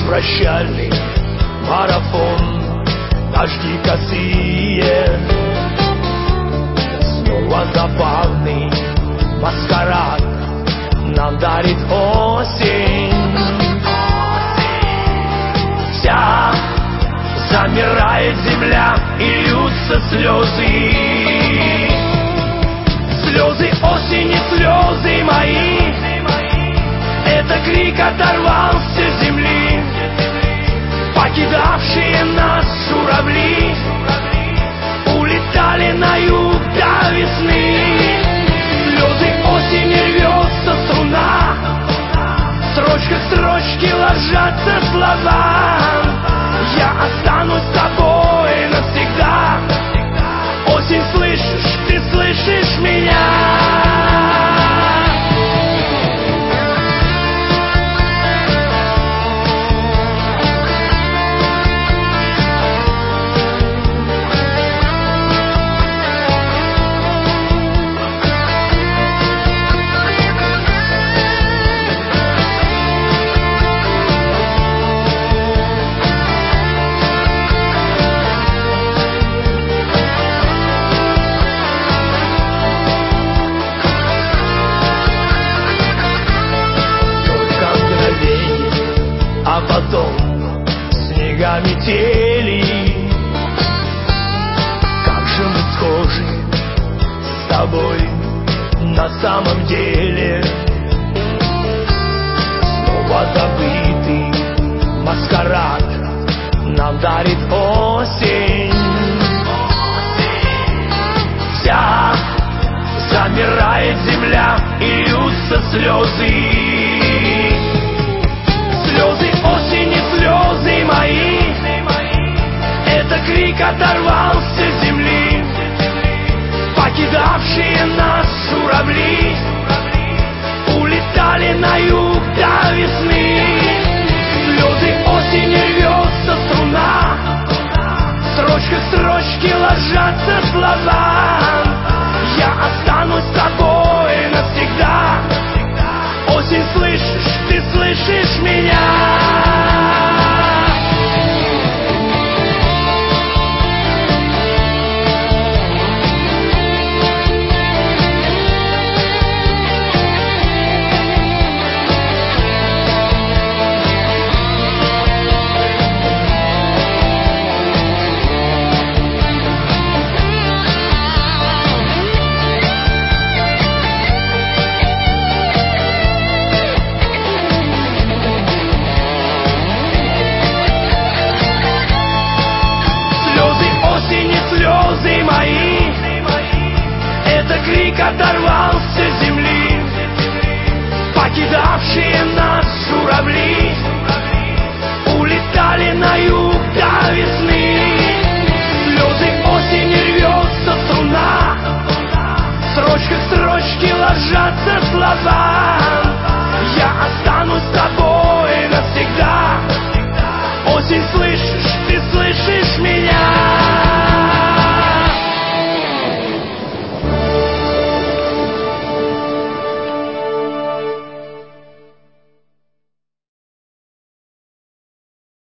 прощальный марафон, дожди косые, снова забавный маскарад нам дарит осень. Вся замирает земля и льются слезы, слезы осени, слезы мои. Это крик оторвался с земли, покидавшие нас журавли улетали на юг до весны. Слезы осени рвется струна, строчка к строчке ложатся слова. Я останусь с тобой навсегда. Осень, слышишь, ты слышишь меня? А потом снега метели. Как же мы схожи с тобой на самом деле. Снова забытый маскарад нам дарит осень. Вся замирает земля и льются слезы,